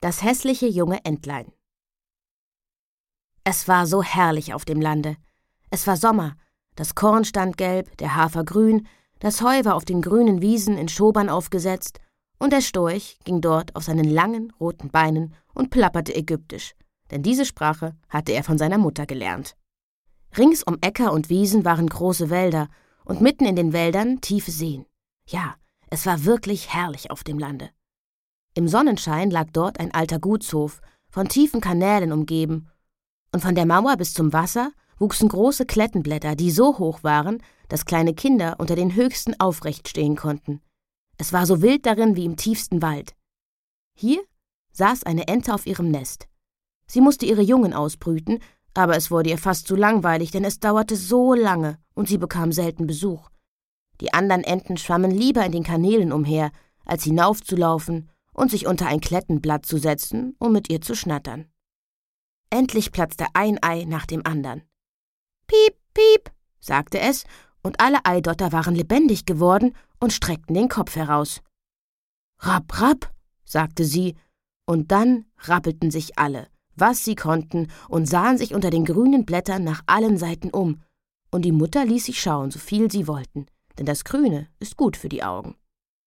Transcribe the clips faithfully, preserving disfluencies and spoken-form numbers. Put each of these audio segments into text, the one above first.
Das hässliche junge Entlein. Es war so herrlich auf dem Lande. Es war Sommer, das Korn stand gelb, der Hafer grün, das Heu war auf den grünen Wiesen in Schobern aufgesetzt, und der Storch ging dort auf seinen langen, roten Beinen und plapperte ägyptisch, denn diese Sprache hatte er von seiner Mutter gelernt. Rings um Äcker und Wiesen waren große Wälder und mitten in den Wäldern tiefe Seen. Ja, es war wirklich herrlich auf dem Lande. Im Sonnenschein lag dort ein alter Gutshof, von tiefen Kanälen umgeben, und von der Mauer bis zum Wasser wuchsen große Klettenblätter, die so hoch waren, dass kleine Kinder unter den höchsten aufrecht stehen konnten. Es war so wild darin wie im tiefsten Wald. Hier saß eine Ente auf ihrem Nest. Sie musste ihre Jungen ausbrüten, aber es wurde ihr fast zu langweilig, denn es dauerte so lange und sie bekam selten Besuch. Die anderen Enten schwammen lieber in den Kanälen umher, als hinaufzulaufen und sich unter ein Klettenblatt zu setzen, um mit ihr zu schnattern. Endlich platzte ein Ei nach dem andern. »Piep, piep«, sagte es, und alle Eidotter waren lebendig geworden und streckten den Kopf heraus. »Rapp, rapp«, sagte sie, und dann rappelten sich alle, was sie konnten, und sahen sich unter den grünen Blättern nach allen Seiten um, und die Mutter ließ sich schauen, so viel sie wollten, denn das Grüne ist gut für die Augen.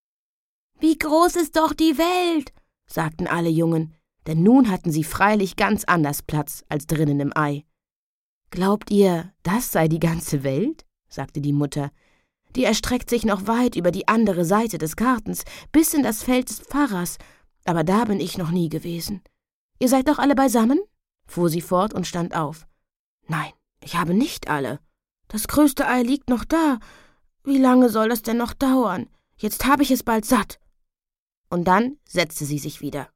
»Wie groß ist doch die Welt«, sagten alle Jungen, denn nun hatten sie freilich ganz anders Platz als drinnen im Ei. »Glaubt ihr, das sei die ganze Welt?«, sagte die Mutter. »Die erstreckt sich noch weit über die andere Seite des Gartens, bis in das Feld des Pfarrers, aber da bin ich noch nie gewesen. Ihr seid doch alle beisammen?«, fuhr sie fort und stand auf. »Nein, ich habe nicht alle. Das größte Ei liegt noch da. Wie lange soll das denn noch dauern? Jetzt habe ich es bald satt.« Und dann setzte sie sich wieder.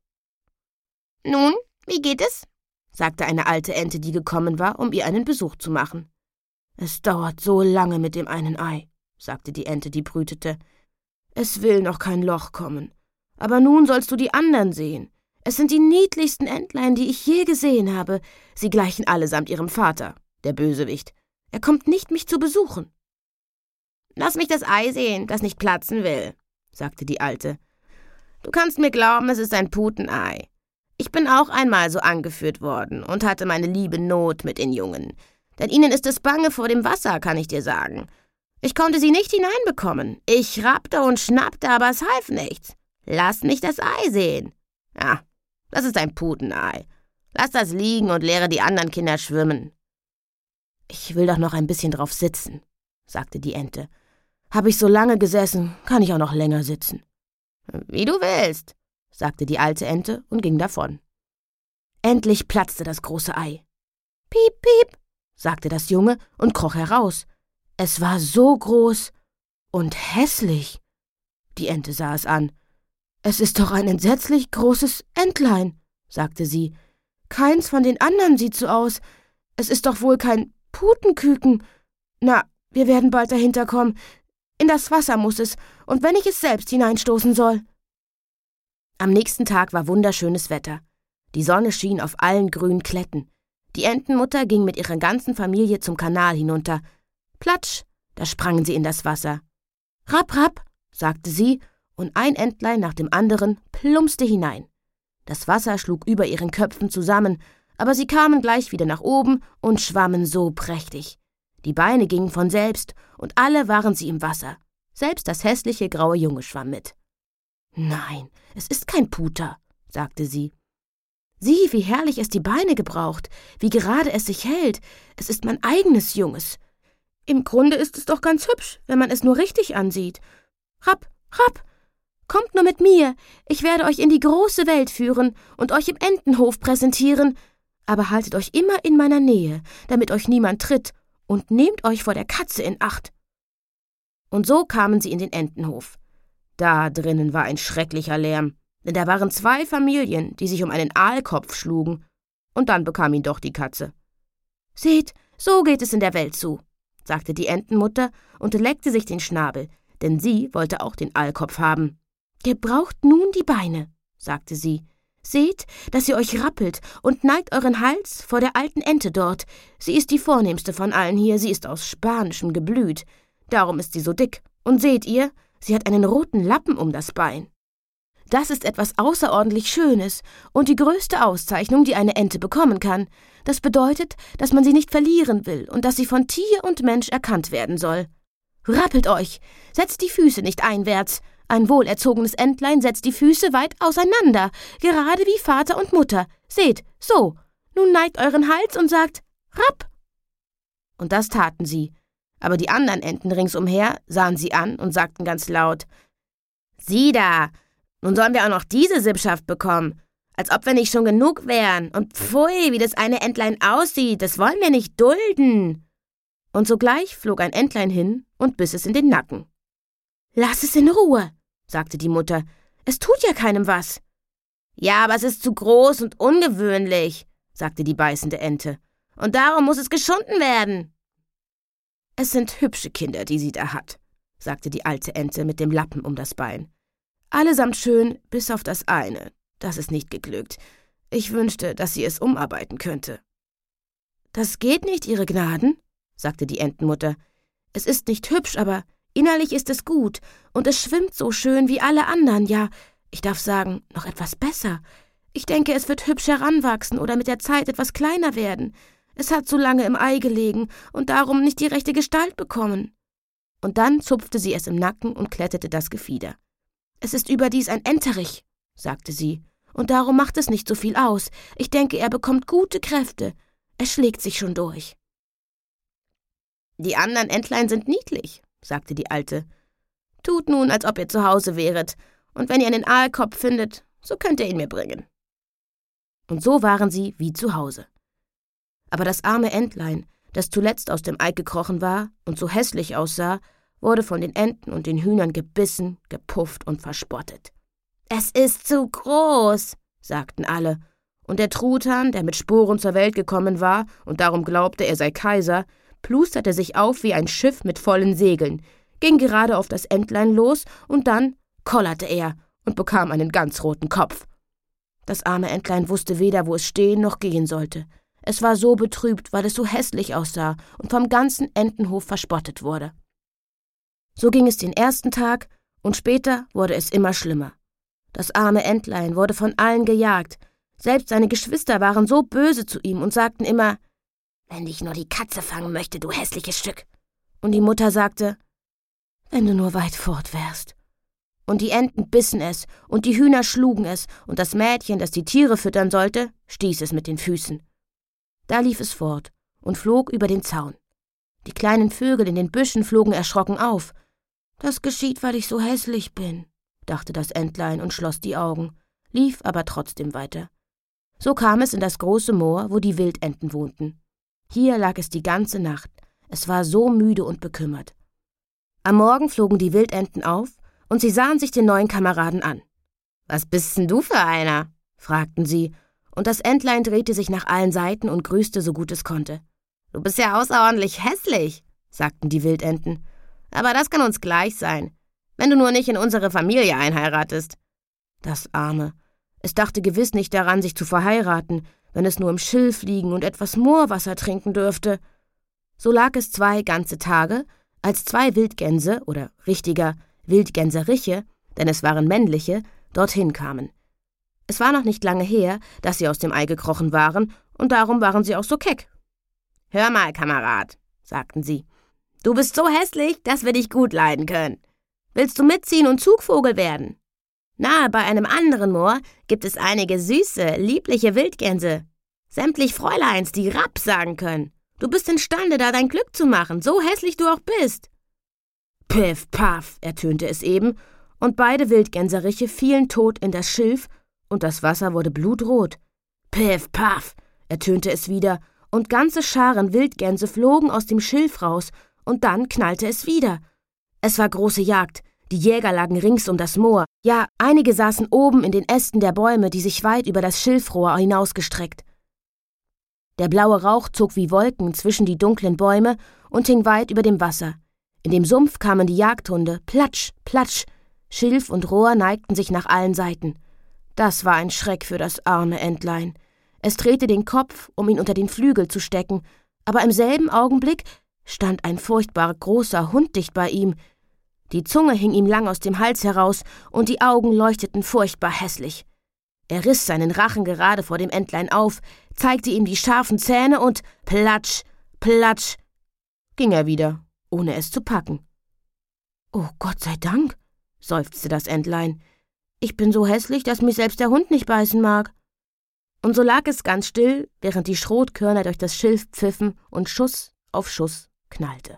»Nun, wie geht es?«, sagte eine alte Ente, die gekommen war, um ihr einen Besuch zu machen. »Es dauert so lange mit dem einen Ei«, sagte die Ente, die brütete. »Es will noch kein Loch kommen. Aber nun sollst du die anderen sehen. Es sind die niedlichsten Entlein, die ich je gesehen habe. Sie gleichen allesamt ihrem Vater, der Bösewicht. Er kommt nicht, mich zu besuchen.« »Lass mich das Ei sehen, das nicht platzen will«, sagte die Alte. »Du kannst mir glauben, es ist ein Putenei. Ich bin auch einmal so angeführt worden und hatte meine liebe Not mit den Jungen. Denn ihnen ist es bange vor dem Wasser, kann ich dir sagen. Ich konnte sie nicht hineinbekommen. Ich rappte und schnappte, aber es half nichts. Lass mich das Ei sehen.« »Ja, das ist ein Putenei. Lass das liegen und lehre die anderen Kinder schwimmen.« »Ich will doch noch ein bisschen drauf sitzen«, sagte die Ente. »Habe ich so lange gesessen, kann ich auch noch länger sitzen.« »Wie du willst«, sagte die alte Ente und ging davon. Endlich platzte das große Ei. »Piep, piep«, sagte das Junge und kroch heraus. Es war so groß und hässlich. Die Ente sah es an. »Es ist doch ein entsetzlich großes Entlein«, sagte sie. »Keins von den anderen sieht so aus. Es ist doch wohl kein Putenküken. Na, wir werden bald dahinter kommen. In das Wasser muss es, und wenn ich es selbst hineinstoßen soll.« Am nächsten Tag war wunderschönes Wetter. Die Sonne schien auf allen grünen Kletten. Die Entenmutter ging mit ihrer ganzen Familie zum Kanal hinunter. Platsch, da sprangen sie in das Wasser. »Rapp, rapp«, sagte sie, und ein Entlein nach dem anderen plumpste hinein. Das Wasser schlug über ihren Köpfen zusammen, aber sie kamen gleich wieder nach oben und schwammen so prächtig. Die Beine gingen von selbst, und alle waren sie im Wasser. Selbst das hässliche graue Junge schwamm mit. »Nein, es ist kein Puter«, sagte sie. »Sieh, wie herrlich es die Beine gebraucht, wie gerade es sich hält. Es ist mein eigenes Junges. Im Grunde ist es doch ganz hübsch, wenn man es nur richtig ansieht. Rapp, rapp, kommt nur mit mir, ich werde euch in die große Welt führen und euch im Entenhof präsentieren, aber haltet euch immer in meiner Nähe, damit euch niemand tritt, und nehmt euch vor der Katze in Acht.« Und so kamen sie in den Entenhof. Da drinnen war ein schrecklicher Lärm, denn da waren zwei Familien, die sich um einen Aalkopf schlugen, und dann bekam ihn doch die Katze. »Seht, so geht es in der Welt zu«, sagte die Entenmutter und leckte sich den Schnabel, denn sie wollte auch den Aalkopf haben. »Gebraucht nun die Beine«, sagte sie. »Seht, dass ihr euch rappelt und neigt euren Hals vor der alten Ente dort. Sie ist die vornehmste von allen hier, sie ist aus Spanischem Geblüt. Darum ist sie so dick. Und seht ihr, sie hat einen roten Lappen um das Bein.« Das ist etwas außerordentlich Schönes und die größte Auszeichnung, die eine Ente bekommen kann. Das bedeutet, dass man sie nicht verlieren will und dass sie von Tier und Mensch erkannt werden soll. Rappelt euch, setzt die Füße nicht einwärts. Ein wohlerzogenes Entlein setzt die Füße weit auseinander, gerade wie Vater und Mutter. Seht, so. Nun neigt euren Hals und sagt Rapp. Und das taten sie. Aber die anderen Enten ringsumher sahen sie an und sagten ganz laut: Sieh da, nun sollen wir auch noch diese Sippschaft bekommen. Als ob wir nicht schon genug wären. Und pfui, wie das eine Entlein aussieht, das wollen wir nicht dulden. Und sogleich flog ein Entlein hin und biss es in den Nacken. Lass es in Ruhe, sagte die Mutter. Es tut ja keinem was. Ja, aber es ist zu groß und ungewöhnlich, sagte die beißende Ente. Und darum muss es geschunden werden. Es sind hübsche Kinder, die sie da hat, sagte die alte Ente mit dem Lappen um das Bein. Allesamt schön, bis auf das eine. Das ist nicht geglückt. Ich wünschte, dass sie es umarbeiten könnte. Das geht nicht, Ihre Gnaden, sagte die Entenmutter. Es ist nicht hübsch, aber innerlich ist es gut, und es schwimmt so schön wie alle anderen, ja, ich darf sagen, noch etwas besser. Ich denke, es wird hübsch heranwachsen oder mit der Zeit etwas kleiner werden. Es hat so lange im Ei gelegen und darum nicht die rechte Gestalt bekommen. Und dann zupfte sie es im Nacken und kletterte das Gefieder. Es ist überdies ein Enterich, sagte sie, und darum macht es nicht so viel aus. Ich denke, er bekommt gute Kräfte. Er schlägt sich schon durch. Die anderen Entlein sind niedlich, sagte die Alte. Tut nun, als ob ihr zu Hause wäret, und wenn ihr einen Aalkopf findet, so könnt ihr ihn mir bringen. Und so waren sie wie zu Hause. Aber das arme Entlein, das zuletzt aus dem Ei gekrochen war und so hässlich aussah, wurde von den Enten und den Hühnern gebissen, gepufft und verspottet. »Es ist zu groß«, sagten alle, und der Truthahn, der mit Sporen zur Welt gekommen war und darum glaubte, er sei Kaiser, plusterte sich auf wie ein Schiff mit vollen Segeln, ging gerade auf das Entlein los und dann kollerte er und bekam einen ganz roten Kopf. Das arme Entlein wusste weder, wo es stehen noch gehen sollte. Es war so betrübt, weil es so hässlich aussah und vom ganzen Entenhof verspottet wurde. So ging es den ersten Tag, und später wurde es immer schlimmer. Das arme Entlein wurde von allen gejagt. Selbst seine Geschwister waren so böse zu ihm und sagten immer: »Wenn dich nur die Katze fangen möchte, du hässliches Stück.« Und die Mutter sagte: »Wenn du nur weit fort wärst.« Und die Enten bissen es, und die Hühner schlugen es, und das Mädchen, das die Tiere füttern sollte, stieß es mit den Füßen. Da lief es fort und flog über den Zaun. Die kleinen Vögel in den Büschen flogen erschrocken auf. »Das geschieht, weil ich so hässlich bin«, dachte das Entlein und schloss die Augen, lief aber trotzdem weiter. So kam es in das große Moor, wo die Wildenten wohnten. Hier lag es die ganze Nacht. Es war so müde und bekümmert. Am Morgen flogen die Wildenten auf, und sie sahen sich den neuen Kameraden an. »Was bist denn du für einer?« fragten sie, und das Entlein drehte sich nach allen Seiten und grüßte so gut es konnte. »Du bist ja außerordentlich hässlich«, sagten die Wildenten. »Aber das kann uns gleich sein, wenn du nur nicht in unsere Familie einheiratest.« Das Arme. Es dachte gewiss nicht daran, sich zu verheiraten, wenn es nur im Schilf liegen und etwas Moorwasser trinken dürfte. So lag es zwei ganze Tage, als zwei Wildgänse, oder richtiger Wildgänseriche, denn es waren männliche, dorthin kamen. Es war noch nicht lange her, dass sie aus dem Ei gekrochen waren, und darum waren sie auch so keck. »Hör mal, Kamerad«, sagten sie, »du bist so hässlich, dass wir dich gut leiden können. Willst du mitziehen und Zugvogel werden? Nahe bei einem anderen Moor gibt es einige süße, liebliche Wildgänse, sämtlich Fräuleins, die Rapp sagen können. Du bist imstande, da dein Glück zu machen, so hässlich du auch bist.« Piff, paff, ertönte es eben, und beide Wildgänseriche fielen tot in das Schilf, und das Wasser wurde blutrot. Piff, paff, ertönte es wieder, und ganze Scharen Wildgänse flogen aus dem Schilf raus, und dann knallte es wieder. Es war große Jagd, die Jäger lagen rings um das Moor, ja, einige saßen oben in den Ästen der Bäume, die sich weit über das Schilfrohr hinausgestreckt. Der blaue Rauch zog wie Wolken zwischen die dunklen Bäume und hing weit über dem Wasser. In dem Sumpf kamen die Jagdhunde, platsch, platsch, Schilf und Rohr neigten sich nach allen Seiten. Das war ein Schreck für das arme Entlein. Es drehte den Kopf, um ihn unter den Flügel zu stecken, aber im selben Augenblick stand ein furchtbar großer Hund dicht bei ihm. Die Zunge hing ihm lang aus dem Hals heraus und die Augen leuchteten furchtbar hässlich. Er riss seinen Rachen gerade vor dem Entlein auf, zeigte ihm die scharfen Zähne und platsch, platsch, ging er wieder, ohne es zu packen. »Oh, Gott sei Dank«, seufzte das Entlein. »Ich bin so hässlich, dass mich selbst der Hund nicht beißen mag.« Und so lag es ganz still, während die Schrotkörner durch das Schilf pfiffen und Schuss auf Schuss knallte.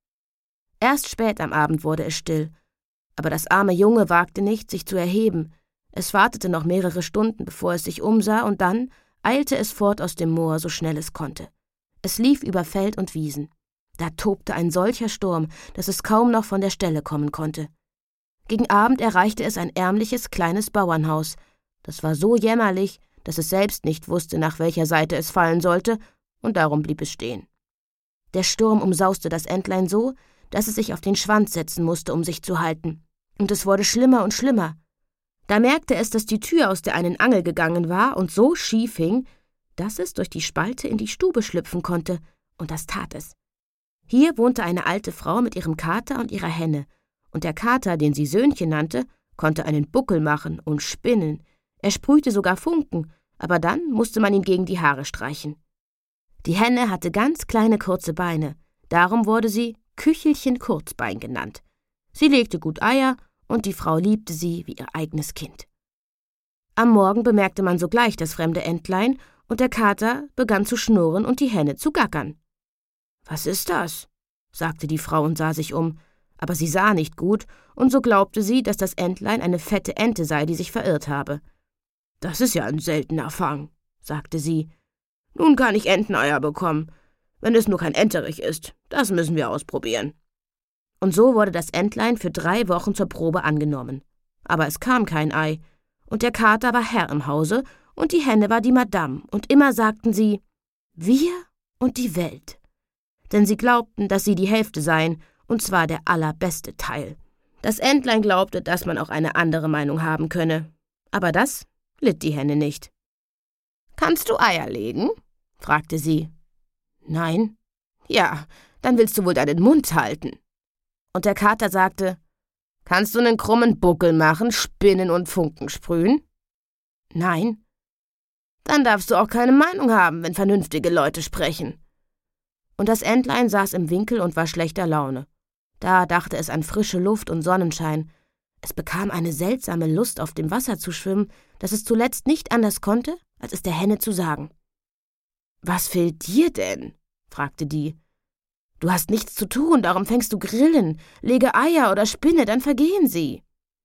Erst spät am Abend wurde es still, aber das arme Junge wagte nicht, sich zu erheben. Es wartete noch mehrere Stunden, bevor es sich umsah, und dann eilte es fort aus dem Moor, so schnell es konnte. Es lief über Feld und Wiesen. Da tobte ein solcher Sturm, dass es kaum noch von der Stelle kommen konnte. Gegen Abend erreichte es ein ärmliches, kleines Bauernhaus. Das war so jämmerlich, dass es selbst nicht wusste, nach welcher Seite es fallen sollte, und darum blieb es stehen. Der Sturm umsauste das Entlein so, dass es sich auf den Schwanz setzen musste, um sich zu halten. Und es wurde schlimmer und schlimmer. Da merkte es, dass die Tür aus der einen Angel gegangen war und so schief hing, dass es durch die Spalte in die Stube schlüpfen konnte, und das tat es. Hier wohnte eine alte Frau mit ihrem Kater und ihrer Henne, und der Kater, den sie Söhnchen nannte, konnte einen Buckel machen und spinnen. Er sprühte sogar Funken, aber dann musste man ihm gegen die Haare streichen. Die Henne hatte ganz kleine, kurze Beine, darum wurde sie Küchelchen Kurzbein genannt. Sie legte gut Eier, und die Frau liebte sie wie ihr eigenes Kind. Am Morgen bemerkte man sogleich das fremde Entlein, und der Kater begann zu schnurren und die Henne zu gackern. »Was ist das?« sagte die Frau und sah sich um, aber sie sah nicht gut, und so glaubte sie, dass das Entlein eine fette Ente sei, die sich verirrt habe. »Das ist ja ein seltener Fang«, sagte sie. »Nun kann ich Enteneier bekommen, wenn es nur kein Enterich ist. Das müssen wir ausprobieren.« Und so wurde das Entlein für drei Wochen zur Probe angenommen. Aber es kam kein Ei, und der Kater war Herr im Hause, und die Henne war die Madame, und immer sagten sie, »Wir und die Welt«, denn sie glaubten, dass sie die Hälfte seien, und zwar der allerbeste Teil. Das Entlein glaubte, dass man auch eine andere Meinung haben könne, aber das litt die Henne nicht. »Kannst du Eier legen?« fragte sie. »Nein.« »Ja, dann willst du wohl deinen Mund halten.« Und der Kater sagte, »Kannst du einen krummen Buckel machen, spinnen und Funken sprühen?« »Nein.« »Dann darfst du auch keine Meinung haben, wenn vernünftige Leute sprechen.« Und das Entlein saß im Winkel und war schlechter Laune. Da dachte es an frische Luft und Sonnenschein. Es bekam eine seltsame Lust, auf dem Wasser zu schwimmen, dass es zuletzt nicht anders konnte, als es der Henne zu sagen. »Was fehlt dir denn?« fragte die. »Du hast nichts zu tun, darum fängst du Grillen. Lege Eier oder spinne, dann vergehen sie.«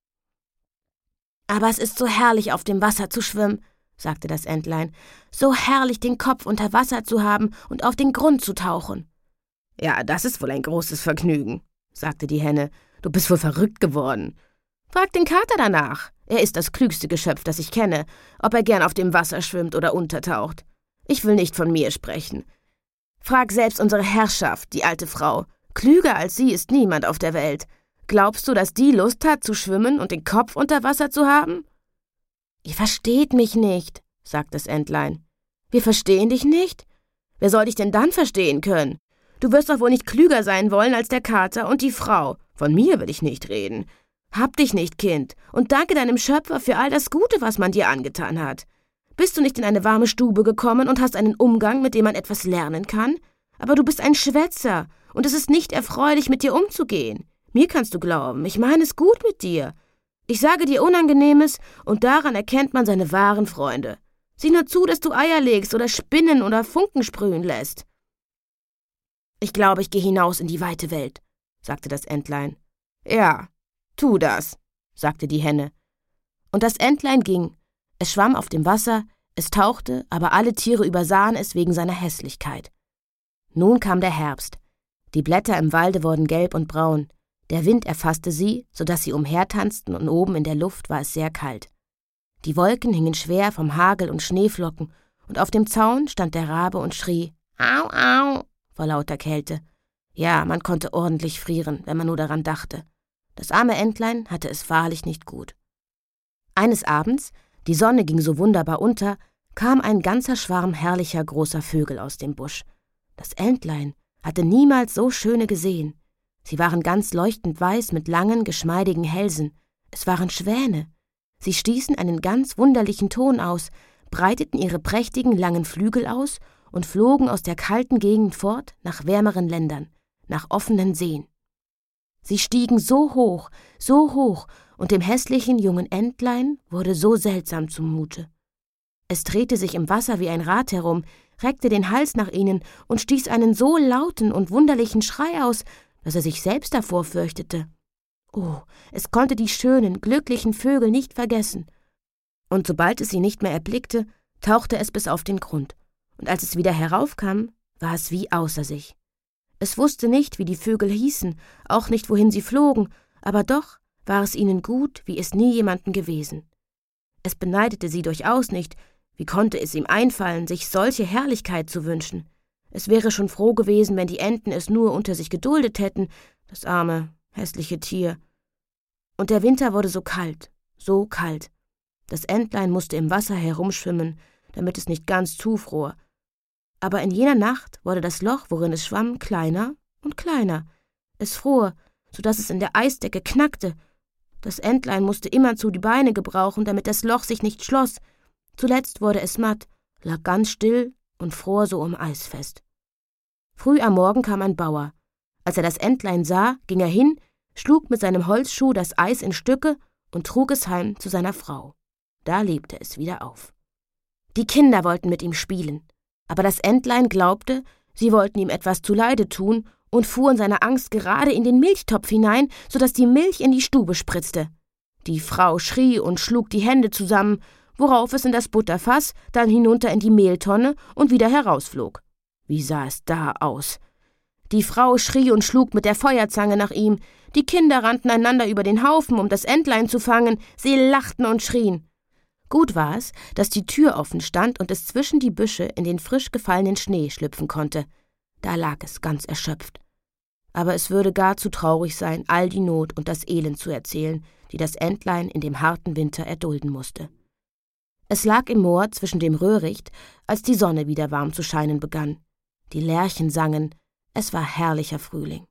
»Aber es ist so herrlich, auf dem Wasser zu schwimmen«, sagte das Entlein. »So herrlich, den Kopf unter Wasser zu haben und auf den Grund zu tauchen.« »Ja, das ist wohl ein großes Vergnügen«, sagte die Henne. »Du bist wohl verrückt geworden. Frag den Kater danach. Er ist das klügste Geschöpf, das ich kenne, ob er gern auf dem Wasser schwimmt oder untertaucht. Ich will nicht von mir sprechen. Frag selbst unsere Herrschaft, die alte Frau. Klüger als sie ist niemand auf der Welt. Glaubst du, dass die Lust hat, zu schwimmen und den Kopf unter Wasser zu haben?« »Ihr versteht mich nicht«, sagte das Entlein. »Wir verstehen dich nicht? Wer soll dich denn dann verstehen können? Du wirst doch wohl nicht klüger sein wollen als der Kater und die Frau. Von mir will ich nicht reden. Hab dich nicht, Kind, und danke deinem Schöpfer für all das Gute, was man dir angetan hat. Bist du nicht in eine warme Stube gekommen und hast einen Umgang, mit dem man etwas lernen kann? Aber du bist ein Schwätzer, und es ist nicht erfreulich, mit dir umzugehen. Mir kannst du glauben, ich meine es gut mit dir. Ich sage dir Unangenehmes, und daran erkennt man seine wahren Freunde. Sieh nur zu, dass du Eier legst oder spinnen oder Funken sprühen lässt.« »Ich glaube, ich gehe hinaus in die weite Welt«, sagte das Entlein. »Ja, tu das«, sagte die Henne. Und das Entlein ging. Es schwamm auf dem Wasser, es tauchte, aber alle Tiere übersahen es wegen seiner Hässlichkeit. Nun kam der Herbst. Die Blätter im Walde wurden gelb und braun. Der Wind erfasste sie, so dass sie umhertanzten, und oben in der Luft war es sehr kalt. Die Wolken hingen schwer vom Hagel und Schneeflocken, und auf dem Zaun stand der Rabe und schrie »Au, au« vor lauter Kälte. Ja, man konnte ordentlich frieren, wenn man nur daran dachte. Das arme Entlein hatte es wahrlich nicht gut. Eines Abends, die Sonne ging so wunderbar unter, kam ein ganzer Schwarm herrlicher großer Vögel aus dem Busch. Das Entlein hatte niemals so schöne gesehen. Sie waren ganz leuchtend weiß mit langen, geschmeidigen Hälsen. Es waren Schwäne. Sie stießen einen ganz wunderlichen Ton aus, breiteten ihre prächtigen, langen Flügel aus und flogen aus der kalten Gegend fort nach wärmeren Ländern, nach offenen Seen. Sie stiegen so hoch, so hoch, und dem hässlichen jungen Entlein wurde so seltsam zumute. Es drehte sich im Wasser wie ein Rad herum, reckte den Hals nach ihnen und stieß einen so lauten und wunderlichen Schrei aus, dass er sich selbst davor fürchtete. Oh, es konnte die schönen, glücklichen Vögel nicht vergessen. Und sobald es sie nicht mehr erblickte, tauchte es bis auf den Grund, und als es wieder heraufkam, war es wie außer sich. Es wusste nicht, wie die Vögel hießen, auch nicht, wohin sie flogen, aber doch war es ihnen gut, wie es nie jemanden gewesen. Es beneidete sie durchaus nicht. Wie konnte es ihm einfallen, sich solche Herrlichkeit zu wünschen? Es wäre schon froh gewesen, wenn die Enten es nur unter sich geduldet hätten, das arme, hässliche Tier. Und der Winter wurde so kalt, so kalt. Das Entlein musste im Wasser herumschwimmen, damit es nicht ganz zufror. Aber in jener Nacht wurde das Loch, worin es schwamm, kleiner und kleiner. Es fror, so dass es in der Eisdecke knackte. Das Entlein musste immerzu die Beine gebrauchen, damit das Loch sich nicht schloss. Zuletzt wurde es matt, lag ganz still und fror so um Eis fest. Früh am Morgen kam ein Bauer. Als er das Entlein sah, ging er hin, schlug mit seinem Holzschuh das Eis in Stücke und trug es heim zu seiner Frau. Da lebte es wieder auf. Die Kinder wollten mit ihm spielen, aber das Entlein glaubte, sie wollten ihm etwas zuleide tun und fuhr in seiner Angst gerade in den Milchtopf hinein, so dass die Milch in die Stube spritzte. Die Frau schrie und schlug die Hände zusammen, worauf es in das Butterfass, dann hinunter in die Mehltonne und wieder herausflog. Wie sah es da aus? Die Frau schrie und schlug mit der Feuerzange nach ihm, die Kinder rannten einander über den Haufen, um das Entlein zu fangen, sie lachten und schrien. Gut war es, dass die Tür offen stand und es zwischen die Büsche in den frisch gefallenen Schnee schlüpfen konnte. Da lag es ganz erschöpft. Aber es würde gar zu traurig sein, all die Not und das Elend zu erzählen, die das Entlein in dem harten Winter erdulden musste. Es lag im Moor zwischen dem Röhricht, als die Sonne wieder warm zu scheinen begann. Die Lerchen sangen, es war herrlicher Frühling.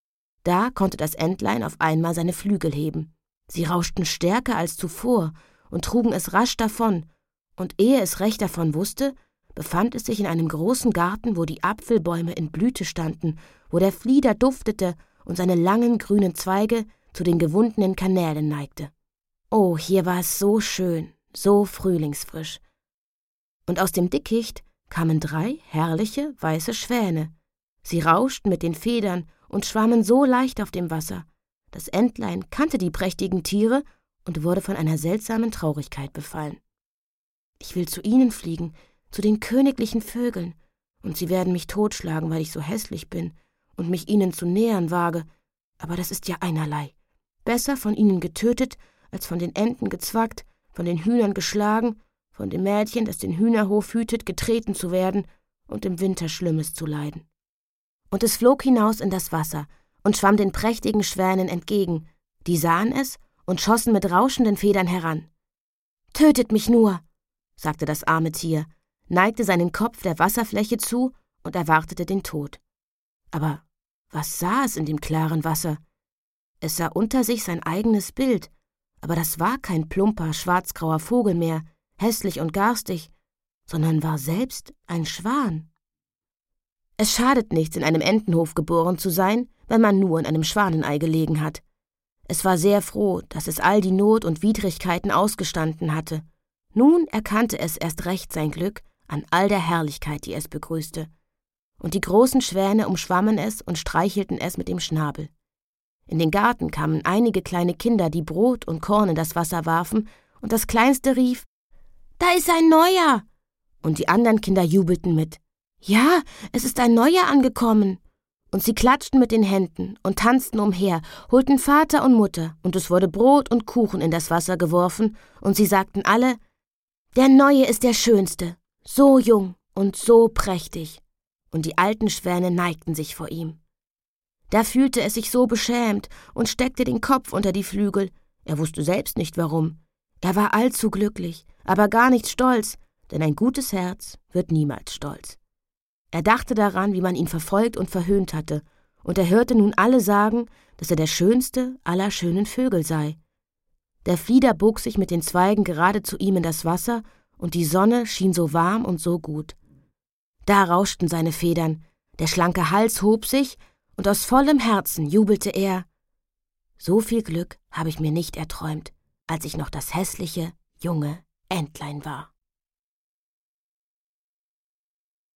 Da konnte das Entlein auf einmal seine Flügel heben. Sie rauschten stärker als zuvor und trugen es rasch davon, und ehe es recht davon wusste, befand es sich in einem großen Garten, wo die Apfelbäume in Blüte standen, wo der Flieder duftete und seine langen grünen Zweige zu den gewundenen Kanälen neigte. Oh, hier war es so schön, so frühlingsfrisch. Und aus dem Dickicht kamen drei herrliche, weiße Schwäne. Sie rauschten mit den Federn und schwammen so leicht auf dem Wasser. Das Entlein kannte die prächtigen Tiere und wurde von einer seltsamen Traurigkeit befallen. Ich will zu ihnen fliegen, zu den königlichen Vögeln, und sie werden mich totschlagen, weil ich so hässlich bin und mich ihnen zu nähern wage, aber das ist ja einerlei. Besser von ihnen getötet, als von den Enten gezwackt, von den Hühnern geschlagen, von dem Mädchen, das den Hühnerhof hütet, getreten zu werden und im Winter Schlimmes zu leiden. Und es flog hinaus in das Wasser und schwamm den prächtigen Schwänen entgegen. Die sahen es und schossen mit rauschenden Federn heran. »Tötet mich nur«, sagte das arme Tier, neigte seinen Kopf der Wasserfläche zu und erwartete den Tod. Aber was sah es in dem klaren Wasser? Es sah unter sich sein eigenes Bild, aber das war kein plumper, schwarzgrauer Vogel mehr, hässlich und garstig, sondern war selbst ein Schwan. Es schadet nichts, in einem Entenhof geboren zu sein, wenn man nur in einem Schwanenei gelegen hat. Es war sehr froh, dass es all die Not und Widrigkeiten ausgestanden hatte. Nun erkannte es erst recht sein Glück an all der Herrlichkeit, die es begrüßte. Und die großen Schwäne umschwammen es und streichelten es mit dem Schnabel. In den Garten kamen einige kleine Kinder, die Brot und Korn in das Wasser warfen, und das Kleinste rief, »Da ist ein Neuer!« Und die anderen Kinder jubelten mit. »Ja, es ist ein Neuer angekommen!« Und sie klatschten mit den Händen und tanzten umher, holten Vater und Mutter, und es wurde Brot und Kuchen in das Wasser geworfen, und sie sagten alle, »Der Neue ist der Schönste, so jung und so prächtig.« Und die alten Schwäne neigten sich vor ihm. Da fühlte es sich so beschämt und steckte den Kopf unter die Flügel. Er wusste selbst nicht warum. Er war allzu glücklich, aber gar nicht stolz, denn ein gutes Herz wird niemals stolz. Er dachte daran, wie man ihn verfolgt und verhöhnt hatte, und er hörte nun alle sagen, dass er der schönste aller schönen Vögel sei. Der Flieder bog sich mit den Zweigen gerade zu ihm in das Wasser, und die Sonne schien so warm und so gut. Da rauschten seine Federn, der schlanke Hals hob sich, und aus vollem Herzen jubelte er: »So viel Glück habe ich mir nicht erträumt, als ich noch das hässliche, junge Entlein war.«